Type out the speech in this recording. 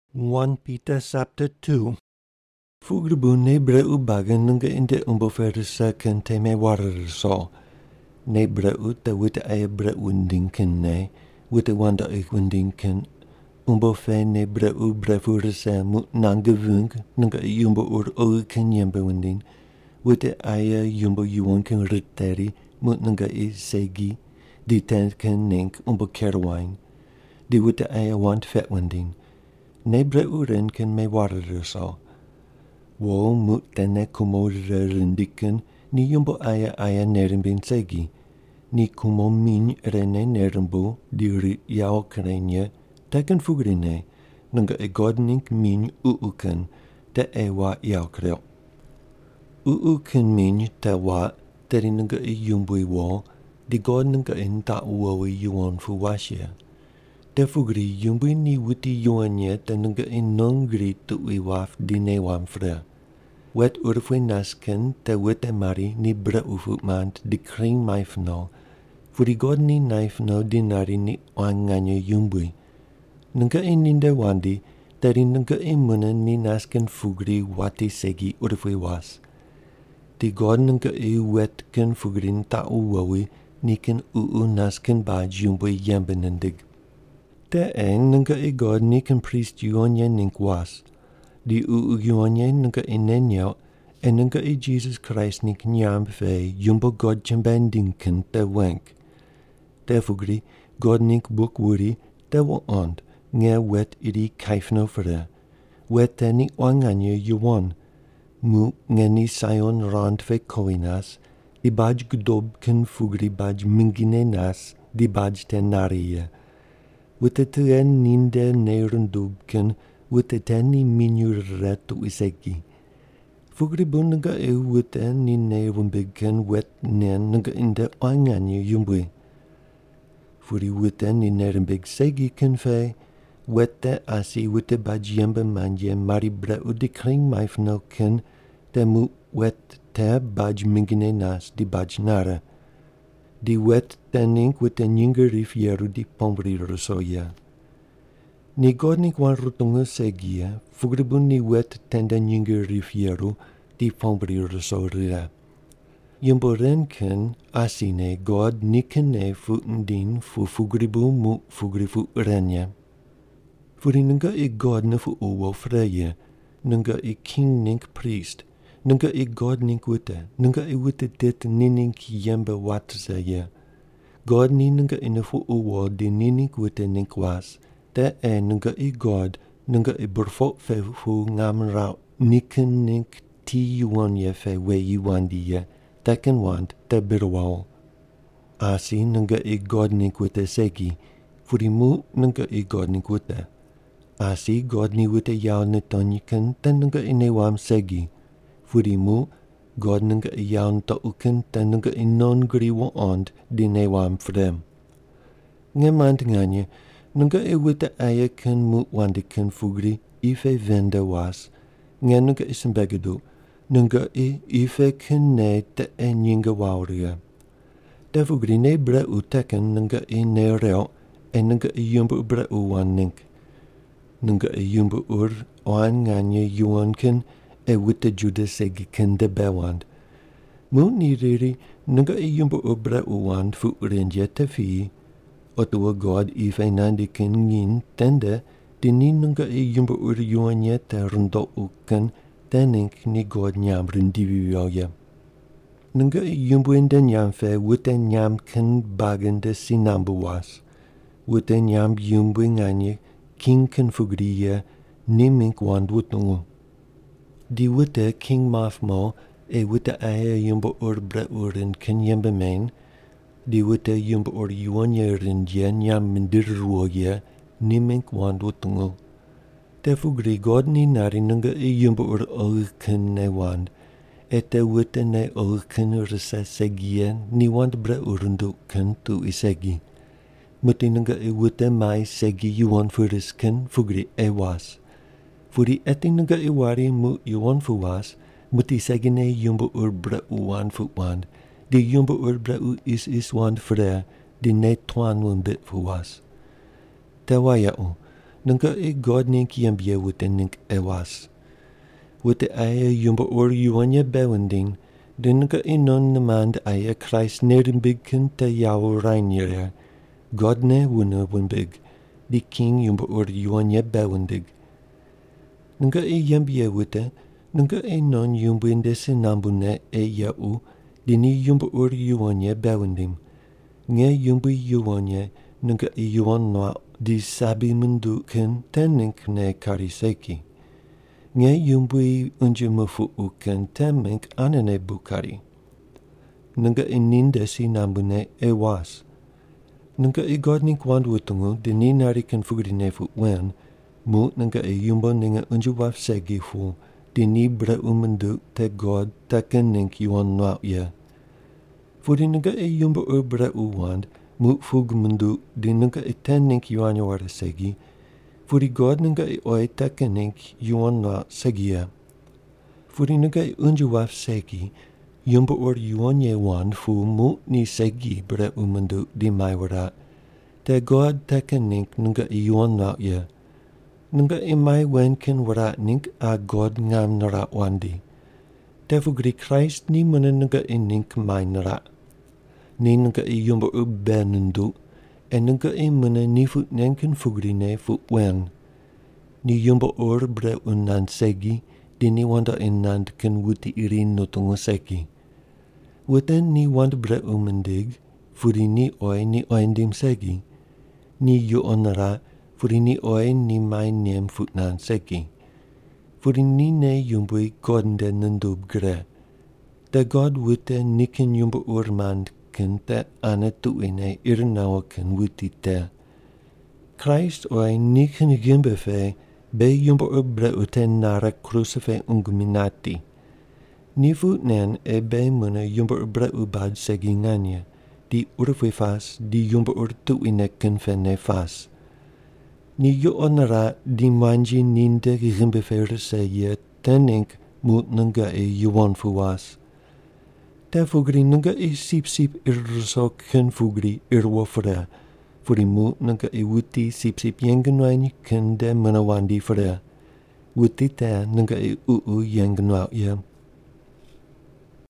1 Peter chapter 2. Fugribune breu bagan nunga inde umbofersa kan teme warso. Ne breu ta wita ay breu dinken ne, wita wanda ik windinken. Umbofe ne breu brefursa mu nangevung, nunga yumbo oken yembe windin. Wita aya yumbo yuonken riteri, mu nunga segi, di tenken nink umbo kerwine. Di wita aya want fet windin. Ne breuren kan me warere so. Wo mut tenne kumo rindiken, ni yumbo aya nerimbin segi. Ni kumo min rene nerimbo, di ri yao krenye, teken fugrine, nunga godnink min uuken, te ewa yao kreo. Uuken min te wa, teri nunga yumbui wo, di god nunga ta uowi yuon fu washe. Te fugri yumbui ni witi yuanye te nunga nongri tu waf di ne wam fre. Wet urfui nasken te wite mari ni bre ufutmand di kring maifno, furi god ni naifno di nari ni wanganya yumbui. Nunga ninde wandi, teri nunga muna ni nasken fugri wati segi urfui was. Di god nunga wet ken fugrin ta uwawi ni ken nasken baj yumbui yembenendig. Te nunga god ni kan priest yuonye nink was. Di yuonye nunga nenyao, nunga Jesus Christ nink nyam fe yumbo god chembendinken te wenk. Te fugri, god nink book wuri, te wo ond, nge wet iri kaifno fere. Wet te ni wanganye yuon. Mu nge ni sayon rand fe koinas, di baj gdob ken fugri baj mingine nas, di baj te nariye. Wite tuen ninde neirundubken, wite teni minurretu isegi. Fugribun nunga wite ni neirundubken wet nen nunga inde wanganye yumbui. Furi wite ni neirundubig segi ken fe, wete asi wite bajembe manje mari breu di kring maifno ken, te mu wet te baj mingine nas di baj nara. Di wet tenink wit en jingerif yeru di pombri rosoya. Ni godnik wan rutunga segia, fugribun ni wet tenden jingerif yeru di pombri rosoria. Yumbo renken asine god nikene futendin fu fugribu mu fugrifu renye. Furi nunga god na fu uwo freya, nunga king nink priest, nunga god nink wite, nunga wite dit ninink yembe watse. God ni nunga inafu uwo di ninink wite nink was, te nunga god, nunga burfo fe fu ngam rao, niken nink ti yuonye fe we yuandiye, teken want te birwao. Asi nunga god nink wite segi, furimu nunga god nink wite. Asi god ni wite yao netonyiken, ten nunga inewam segi. Furimu, god nunga yaun to uken, ten nunga non griwo ond di newam frem. Ngemand nganye, nunga wite aya ken mu wandiken fugri, ife vende was. Nge nunga isembegedu, nunga ife ken ne te nyinga wauria. Te fugri ne bre uteken nunga ne reo, nunga yumbu bre wan nink. Nunga yumbu wan nganye yuonken, wite juda segi ken de bewand. Mu ni riri, nunga yumbu bre uwan fu renje te fi. Otua god ife nandi ken ngin tende, di ni nunga yumbu yuanye te rundo uken, tenink ni god nyam rindiviyoye. Nunga yumbu inde nyam fe, wite nyam ken bagen de sinambu was. Wite nyam yumbu nganye, king ken fugriye, nimink wand wutungu. Di wite king mafmo, wite aya yumbo bre urin ken yembe main, di wite yumbo yuonye rindye nyam mindirruoye, nimink wand wutungu. Te fugri god ni nari nunga yumbo ken ne wand, te wite ne ken risa segie, ni wand bre urundu ken tu isegi. Muti nunga wite mai segi yuon furisken fugri was. Furi nunga wari mu yuon fu was, muti segine yumbo bre uwan fu wand, di yumbo bre is wand fre, di ne tuan wun bit fu was. Te waya nunga e God nink yambia wute nink ewas. Wute aya yumba or yuanya bewending, nunga e non namand aya Christ nerimbigken te yawo reinjere. God ne wuna wimbig, di king yumba or yuanya bewendig. Nunga e yambia wute, nunga e non yumbinde sinambune e yau, dini yumba or yuanya bewendim. Nge yumbi yuanya, nunga e yuan noa di sabi mundu ken tenink ne kariseki. Nge yumbi unje mufu uken temink anane bukari. Nunga e nindesi nambune e was. Nunga e godnik wandwutungu de ni nari ken fugri fu wen, mu nunga e yumbo ninga unje waf segi fu, di ni bre umundu te god te ken nink yuan noa ye. Furi nunga e yumbo bre uwand, mu fug mundu di nunga e ten nink yuanya wara segi, furi God nunga e oi teke nink yuan na segia. Furi nunga e unju waf segi, yumba or yuanye wan fu mu ni segi bre umundu di maiwara. Te God teke nink nunga e yuan na ye. Nunga e mai wen ken wara nink a God ngam nara wandi. Te fugri Christ ni muna nunga e nink mai nara. Ni nunga e yumba u benundu, en nunga e muna ni fut nenken fugri ne fut wen. Ni yumba or bre unan segi, di ni wanda nand ken wuti irin nutungu seki. Wuten ni wanda bre umendig, furi ni oendim segi. Ni yu onara, furi ni ni mai nem futnan seki. Furi ni ne yumbui godende nundub gre. Da God wute niken yumba urmand ken te ane tuine irnawa ken wuti te. Christ niken gimbe fe, be yumba bre uten nara crucife unguminati. Ni futnen e be muna yumba bre ubad segi nganya, di urfe fas, di yumba tuine ken fene fas. Ni yu onara di manji ninde gimbe fe reseye tenink mut nunga e yuon fuwas. Te fugri nunga e sip irso ken fugri irwofre, furi mu nunga e wuti sip yengenwaini ken de munawandi fre. Wuti te nunga e yengenwa ye.